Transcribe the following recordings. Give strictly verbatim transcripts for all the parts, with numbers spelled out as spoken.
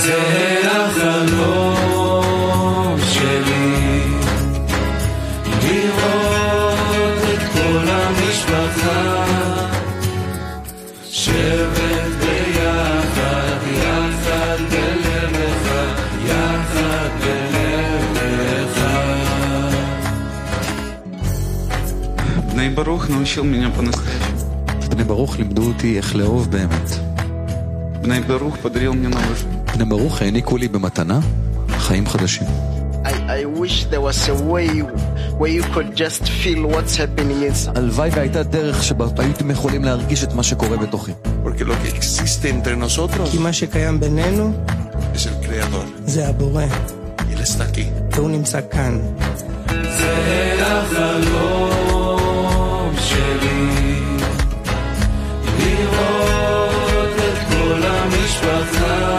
זה החלום שלי, לראות את כל המשפחה שבת ביחד, יחד בלב אחד, יחד בלב אחד. בני ברוך научил меня по-настоящему. בני ברוך לימדו אותי איך לאהוב באמת. בני ברוך פדריל мне новую жизнь. בני ברוך העניקו לי במתנה חיים חדשים. I, I wish there was a way where you could just feel what's happening inside. הלוואי והייתה דרך שבה הייתם יכולים להרגיש את מה שקורה בתוכי. Porque lo que existe entre nosotros כי מה שקיים בינינו es el creador. זה הבורא. Y él está aquí. והוא נמצא כאן. זה החלום שלי, לראות את כל המשפחה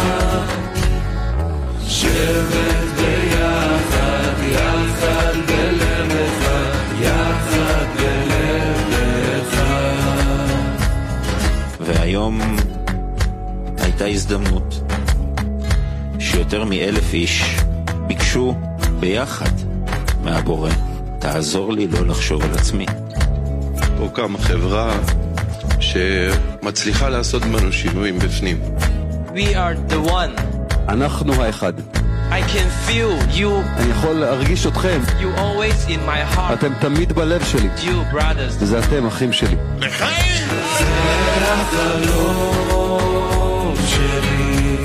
שבת ביחד, יחד בלב אחד, יחד בלב אחד. והיום הייתה הזדמנות שיותר מאלף איש ביקשו ביחד מהבורא, תעזור לי לא לחשוב על עצמי. פה קמה חברה שמצליחה לעשות בנו שינויים בפנים. We are the one. אנחנו האחד. I can feel you. אני יכול להרגיש אתכם. You always in my heart. אתם תמיד בלב שלי. You brothers. וזה אתם אחים שלי. לחיים! זה החלום שלי,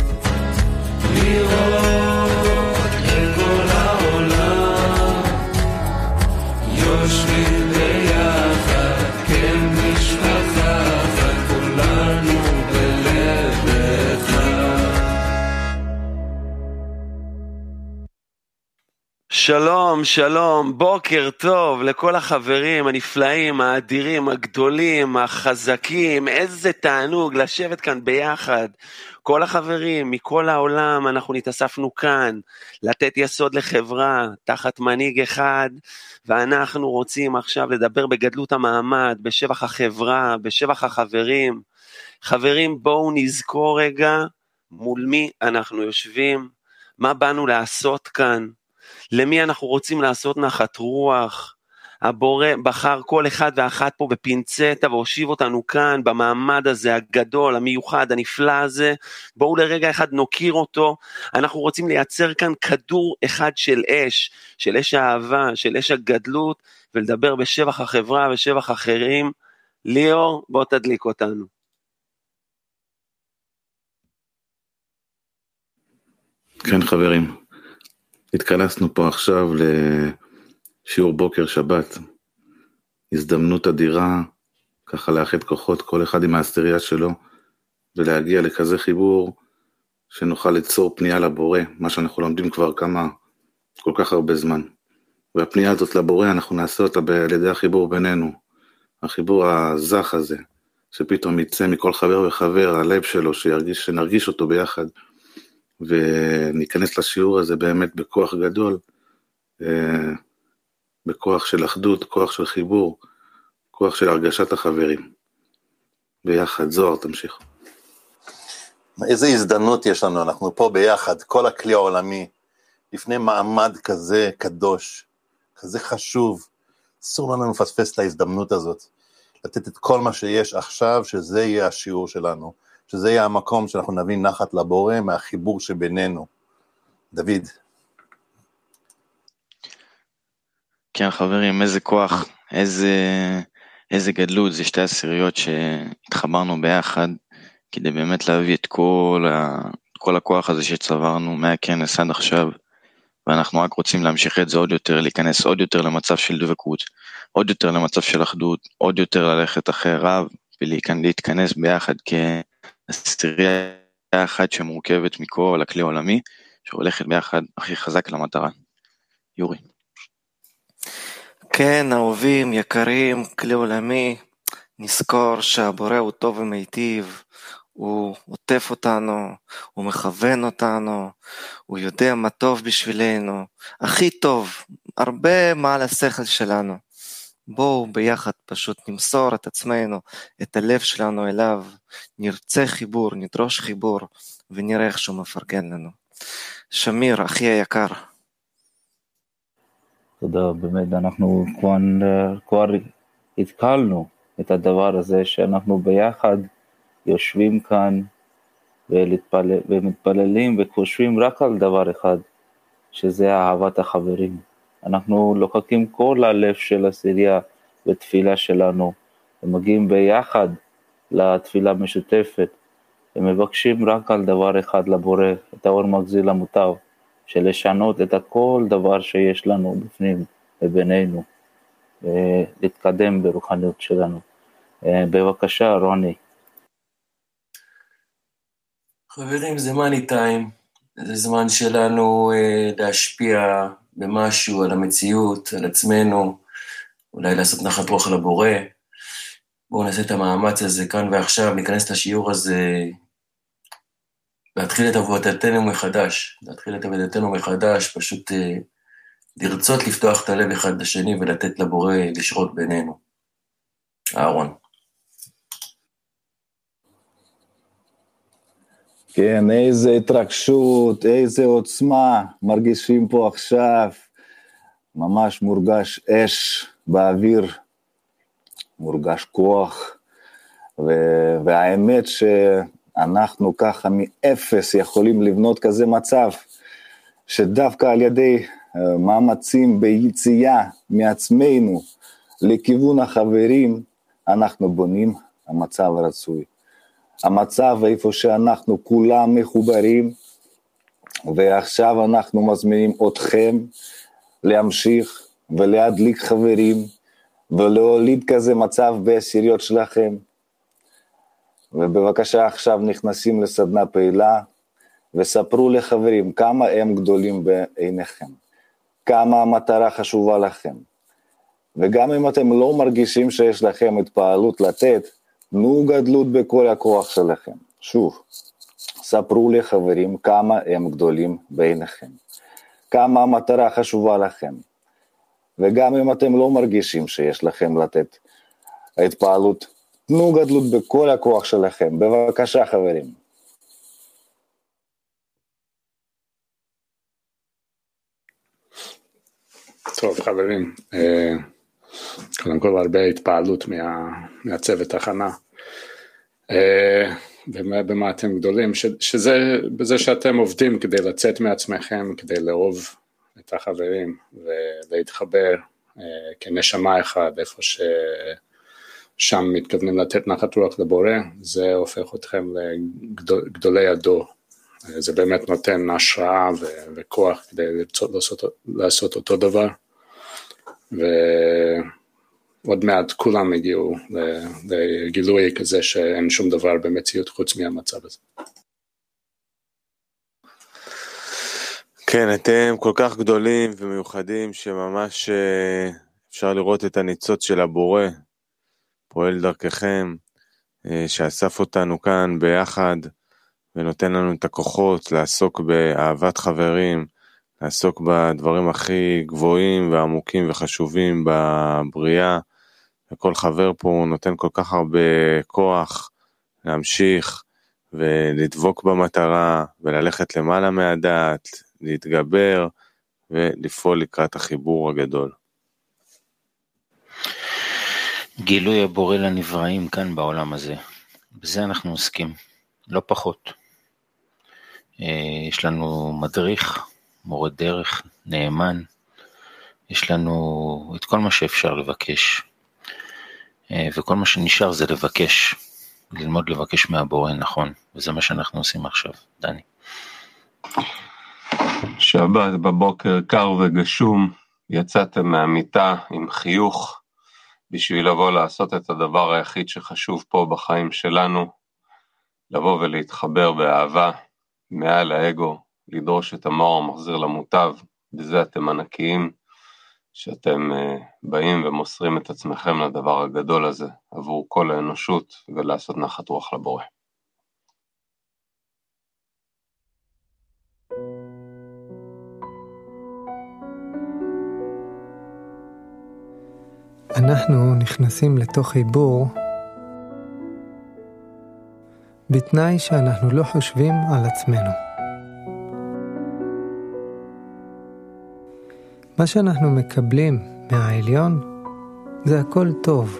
לראות את כל העולם יושבים ביחד, כן משפחה אחת, כולנו בלב אחד. שלום, שלום, בוקר טוב לכל החברים הנפלאים, האדירים, הגדולים, החזקים. איזה תענוג לשבת כאן ביחד. כל החברים מכל העולם, אנחנו נתאספנו כאן לתת יסוד לחברה תחת מנהיג אחד, ואנחנו רוצים עכשיו לדבר בגדלות המעמד, בשבח החברה, בשבח החברים. חברים, בואו נזכור רגע מול מי אנחנו יושבים, מה באנו לעשות כאן, למי אנחנו רוצים לעשות נחת רוח. הבורא בחר כל אחד ואחת פה בפינצטה והושיב אותנו כאן במעמד הזה הגדול, המיוחד, הנפלא הזה. בואו לרגע אחד נוקיר אותו. אנחנו רוצים לייצר כאן כדור אחד של אש, של אש האהבה, של אש הגדלות, ולדבר בשבח החברה ושבח אחרים. ליאור, בוא תדליק אותנו. כן חברים, התכנסנו פה עכשיו לשיעור בוקר שבת, הזדמנות אדירה, ככה לאחד כוחות, כל אחד עם האסטריה שלו, ולהגיע לכזה חיבור, שנוכל ליצור פנייה לבורא, מה שאנחנו לומדים כבר כמה, כל כך הרבה זמן. והפנייה הזאת לבורא, אנחנו נעשה אותה על ידי החיבור בינינו, החיבור הזך הזה, שפתאום יצא מכל חבר וחבר, הלב שלו, שירגיש, שנרגיש אותו ביחד, וניכנס לשיעור הזה באמת בכוח גדול, בכוח של אחדות, כוח של חיבור, כוח של הרגשת החברים. ביחד, זוהר, תמשיך. איזה הזדמנות יש לנו, אנחנו פה ביחד, כל הכלי העולמי, לפני מעמד כזה קדוש, כזה חשוב, אסור לנו לפספס את ההזדמנות הזאת, לתת את כל מה שיש עכשיו, שזה יהיה השיעור שלנו, שזה יהיה המקום שאנחנו נבין נחת לבורא מהחיבור שבינינו. דוד. כן חברים, איזה כוח, איזה, איזה גדלות, זה שתי עשיריות שהתחברנו ביחד, כדי באמת להביא את כל, ה, כל הכוח הזה שצברנו מהכנס עד עכשיו, ואנחנו רק רוצים להמשיך את זה עוד יותר, להיכנס עוד יותר למצב של דבקות, עוד יותר למצב של אחדות, עוד יותר ללכת אחרי רב, ולהתכנס ביחד כעשירייה אחת שמורכבת מכל הכלי העולמי, שהולכת ביחד הכי חזק למטרה. יורי. כן, אהובים, יקרים, כלי עולמי, נזכור שהבורא הוא טוב ומיטיב, הוא עוטף אותנו, הוא מכוון אותנו, הוא יודע מה טוב בשבילנו, הכי טוב, הרבה מעל השכל שלנו. בואו ביחד פשוט נמסור את עצמנו, את הלב שלנו אליו, נרצה חיבור, נדרוש חיבור, ונראה איך שהוא מפרגן לנו. שמיר, אחי היקר. תודה, באמת, אנחנו כבר, כבר התקלנו את הדבר הזה שאנחנו ביחד יושבים כאן ולהתפלל, ומתפללים וחושבים רק על דבר אחד, שזה אהבת החברים. אנחנו לוקחים כל הלב של הסירייה בתפילה שלנו, ומגיעים ביחד לתפילה המשותפת, ומבקשים רק על דבר אחד לבורא, את האור מגזיל המוטב, של לשנות את כל דבר שיש לנו בפנים ובינינו, ולהתקדם ברוחניות שלנו. בבקשה, רוני. חברים, זה מאני טיים, זה זמן שלנו להשפיע במשהו על המציאות, על עצמנו, אולי לעשות נחת רוח לבורא. בואו נעשה את המאמץ הזה כאן ועכשיו, ניכנס לשיעור הזה, להתחיל את עבודתנו מחדש, להתחיל את עבודתנו מחדש, פשוט אה, לרצות לפתוח את הלב אחד לשני ולתת לבורא לשרות בינינו. אהרון. כן, איזה התרגשות, איזה עוצמה מרגישים פה עכשיו, ממש מורגש אש באוויר, מורגש כוח, ו- והאמת שאנחנו ככה מאפס יכולים לבנות כזה מצב, שדווקא על ידי מאמצים ביציאה מעצמנו לכיוון החברים, אנחנו בונים המצב הרצוי. המצב איפה שאנחנו כולם מחוברים, ועכשיו אנחנו מזמינים אתכם להמשיך ולהדליק חברים, ולהוליד כזה מצב בעשיריות שלכם. ובבקשה עכשיו נכנסים לסדנה פעילה, וספרו לחברים כמה הם גדולים בעיניכם, כמה המטרה חשובה לכם. וגם אם אתם לא מרגישים שיש לכם התפעלות לתת, תנו גדלות בכל הכוח שלכם. שוב, ספרו לחברים כמה הם גדולים בעיניכם, כמה המטרה חשובה לכם. וגם אם אתם לא מרגישים שיש לכם לתת התפעלות, תנו גדלות בכל הכוח שלכם. בבקשה חברים. טוב חברים, קודם כל הרבה התפעלות מה, מהצוות הכנה, ובמה אתם גדולים, ש, שזה בזה שאתם עובדים כדי לצאת מעצמכם, כדי לאהוב את החברים ולהתחבר כנשמה אחד, איפה ששם מתכוונים לתת נחת רוח לבורא, זה הופך אתכם לגדולי הדור. זה באמת נותן השראה ו- וכוח כדי לעשות, לעשות אותו דבר, ועוד מעט כולם הגיעו לגילוי כזה שאין שום דבר במציאות חוץ מהמצב הזה. כן, אתם כל כך גדולים ומיוחדים שממש אפשר לראות את הניצוץ של הבורא פועל דרככם, שאסף אותנו כאן ביחד ונותן לנו את הכוחות לעסוק באהבת חברים, לעסוק בדברים הכי גבוהים ועמוקים וחשובים בבריאה, וכל חבר פה נותן כל כך הרבה כוח להמשיך ולדבוק במטרה וללכת למעלה מהדעת, להתגבר ולפעול לקראת החיבור הגדול. גילוי הבורא לנבראים כאן בעולם הזה, בזה אנחנו עוסקים, לא פחות. יש לנו מדריך, מורה דרך, נאמן, יש לנו את כל מה שאפשר לבקש, וכל מה שנשאר זה לבקש, ללמוד לבקש מהבורא, נכון, וזה מה שאנחנו עושים עכשיו. דני. שבת בבוקר קר וגשום, יצאתם מהמיטה עם חיוך, בשביל לבוא לעשות את הדבר היחיד שחשוב פה בחיים שלנו, לבוא ולהתחבר באהבה, מעל האגו, לדרוש את המאור המחזיר למוטב, בזה אתם ענקיים, שאתם uh, באים ומוסרים את עצמכם לדבר הגדול הזה, עבור כל האנושות, ולעשות נחת רוח לבורא. אנחנו נכנסים לתוך חיבור בתנאי שאנחנו לא חושבים על עצמנו. מה שאנחנו מקבלים מהעליון זה הכל טוב,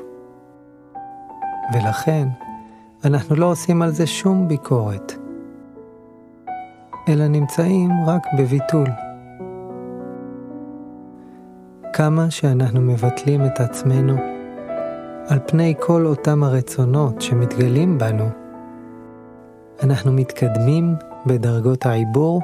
ולכן אנחנו לא עושים על זה שום ביקורת, אלא נמצאים רק בביטול. כמה שאנחנו מבטלים את עצמנו על פני כל אותם הרצונות שמתגלים בנו, אנחנו מתקדמים בדרגות העיבור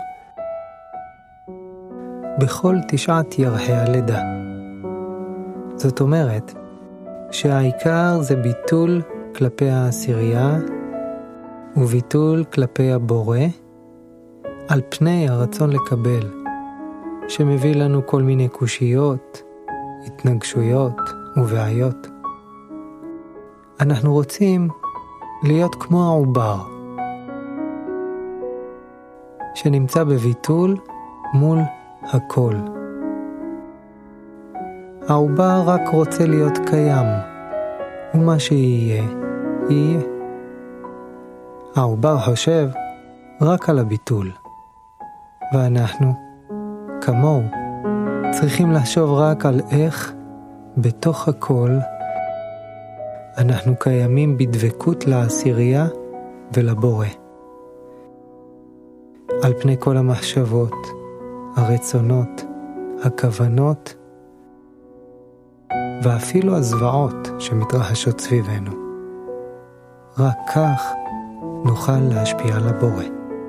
בכל תשעת ירחי הלידה. זאת אומרת שהעיקר זה ביטול כלפי העשירייה וביטול כלפי הבורא על פני הרצון לקבל, שמביא לנו כל מיני קושיות, התנגשויות ובעיות. אנחנו רוצים להיות כמו העובר, שנמצא בביטול מול הכל. העובר רק רוצה להיות קיים, ומה שיהיה, יהיה. העובר חושב רק על הביטול, ואנחנו, כמוהו, צריכים לחשוב רק על איך, בתוך הכל, אנחנו קיימים בדבקות לעשירייה ולבורא. על פני כל המחשבות, הרצונות, הכוונות, ואפילו הזוועות שמתרחשות סביבנו. רק כך נוכל להשפיע על הבורא.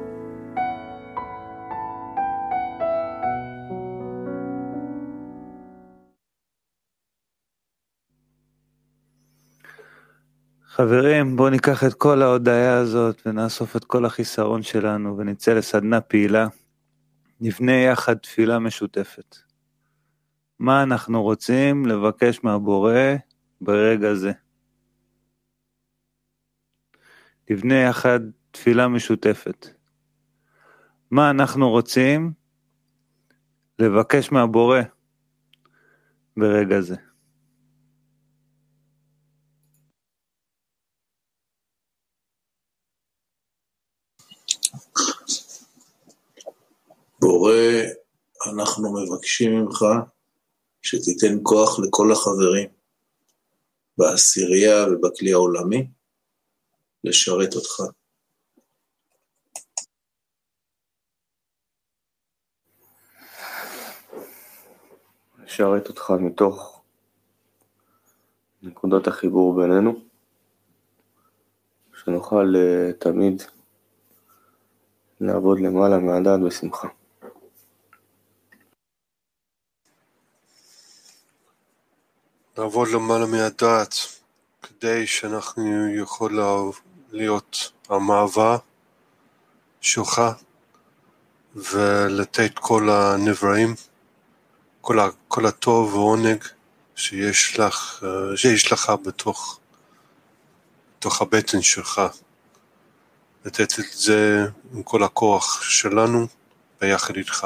חברים, בואו ניקח את כל ההודעה הזאת ונאסוף את כל החיסרון שלנו ונצא לסדנה פעילה. נבנה יחד תפילה משותפת. מה אנחנו רוצים לבקש מהבורא ברגע זה? נבנה יחד תפילה משותפת. מה אנחנו רוצים לבקש מהבורא ברגע זה? בורא, אנחנו מבקשים ממך שתיתן כוח לכל החברים בעשירייה ובכלי העולמי לשרת אותך. לשרת אותך מתוך נקודות החיבור בינינו, שנוכל uh, תמיד לעבוד למעלה מהדעת בשמחה. לעבוד למעלה מהדעת, כדי שאנחנו יכול להיות המעבר שלך, ולתת כל הנבראים, כל, ה, כל הטוב ועונג שיש לך, שיש לך בתוך, בתוך הבטן שלך. לתת את זה עם כל הכוח שלנו ביחד איתך.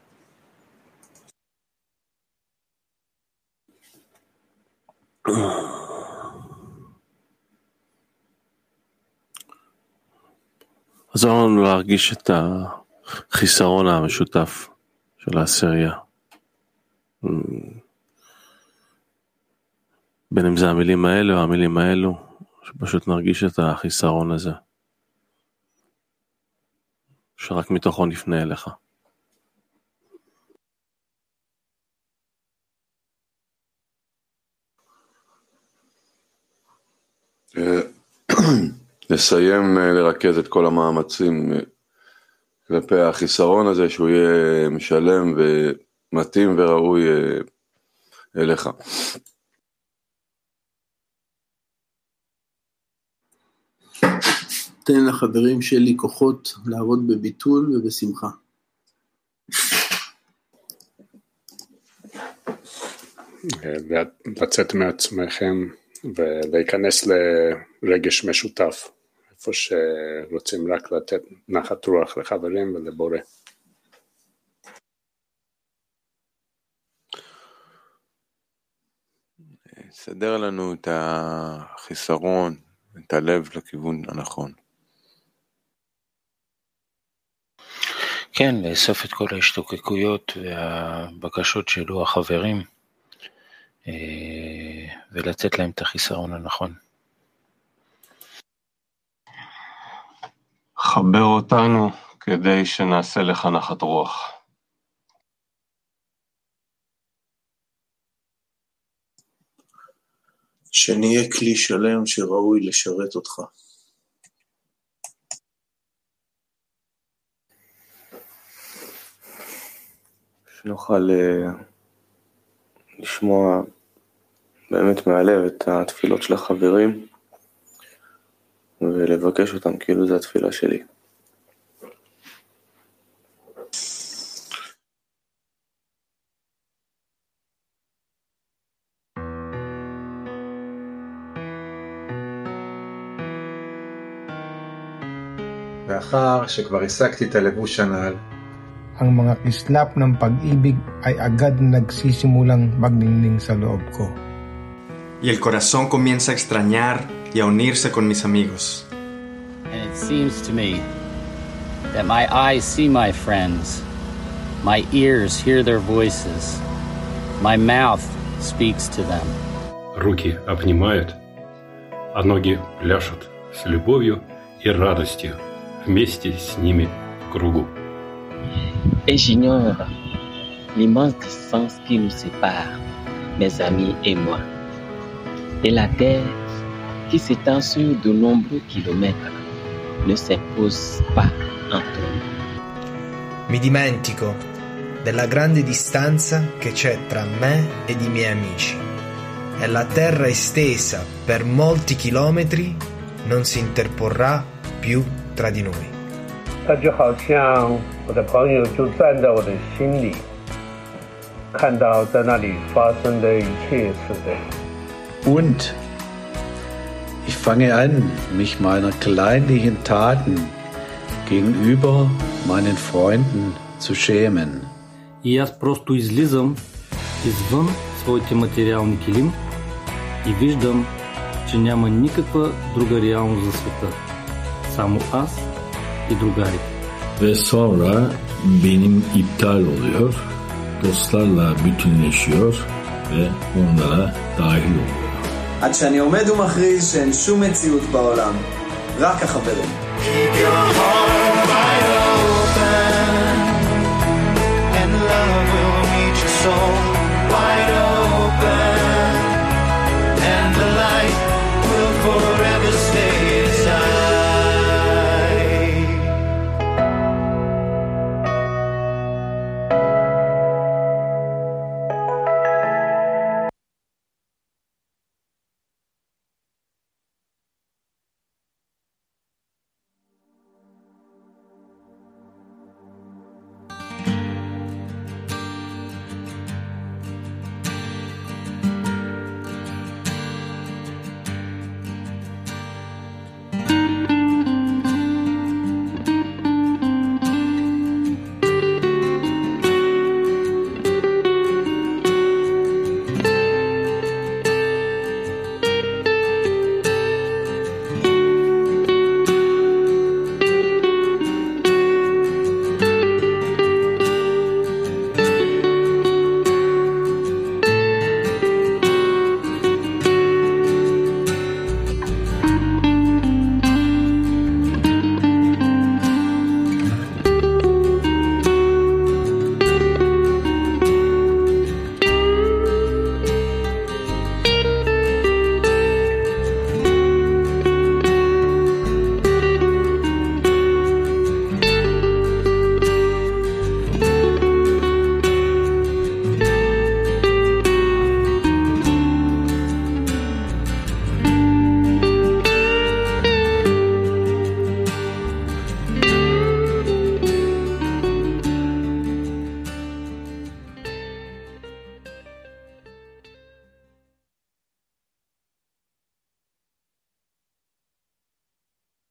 עזור לנו להרגיש את החיסרון המשותף של העשירייה. בין אם זה המילים האלה או המילים האלו, שפשוט נרגיש את החיסרון הזה. שרק מתוכו נפנה אליך. נסיים לרכז את כל המאמצים כלפי החיסרון הזה, שהוא יהיה משלם ומתאים וראוי אליך. תן לחברים שלי כוחות לעבוד בביטול ובשמחה. לצאת מעצמכם ולהיכנס לרגש משותף, איפה שרוצים רק לתת נחת רוח לחברים ולבורא. סדר לנו את החיסרון, את הלב לכיוון הנכון. כן, לאסוף את כל ההשתוקקויות והבקשות שלו החברים, ולתת להם את החיסרון הנכון. חבר אותנו כדי שנעשה לך נחת רוח. שנהיה כלי שלם שראוי לשרת אותך. שנוכל לשמוע באמת מהלב את התפילות של החברים ולבקש אותם כאילו זה התפילה שלי. ואחר שכבר השגתי את הלבוש הנ"ל, ang mga kislap ng pag-ibig ay agad nagsisimulang magningning sa loob ko. Y el corazón comienza a extrañar y a unirse con mis amigos. And it seems to me that my eyes see my friends, my ears hear their voices, my mouth speaks to them. Руки обнимают, а ноги пляшут с любовью и радостью вместе с ними в кругу. Et j'ignore l'immense distance qui nous sépare, mes amis et moi, et la terre qui s'étend sur de nombreux kilomètres ne s'impose pas entre nous. Mi dimentico della grande distanza che c'è tra me ed i miei amici, e la terra estesa per molti chilometri non si interporrà più tra di noi. 他就好像我的朋友就站在我的心里，看到在那里发生的一切似的。 Und ich fange an, mich meiner kleinlichen Taten gegenüber meinen Freunden zu schämen. И аз просто излизам извън своите материални килим и виждам, че няма никаква друга реалност за света. Само аз и друgarı. Ve sonra benim iptal oluyor, dostlarla bütünleşiyor ve onlara dahil oluyor. עד שאני עומד ומכריז שאין שום מציאות בעולם, רק החברים. Keep your heart wide open and love will meet your soul.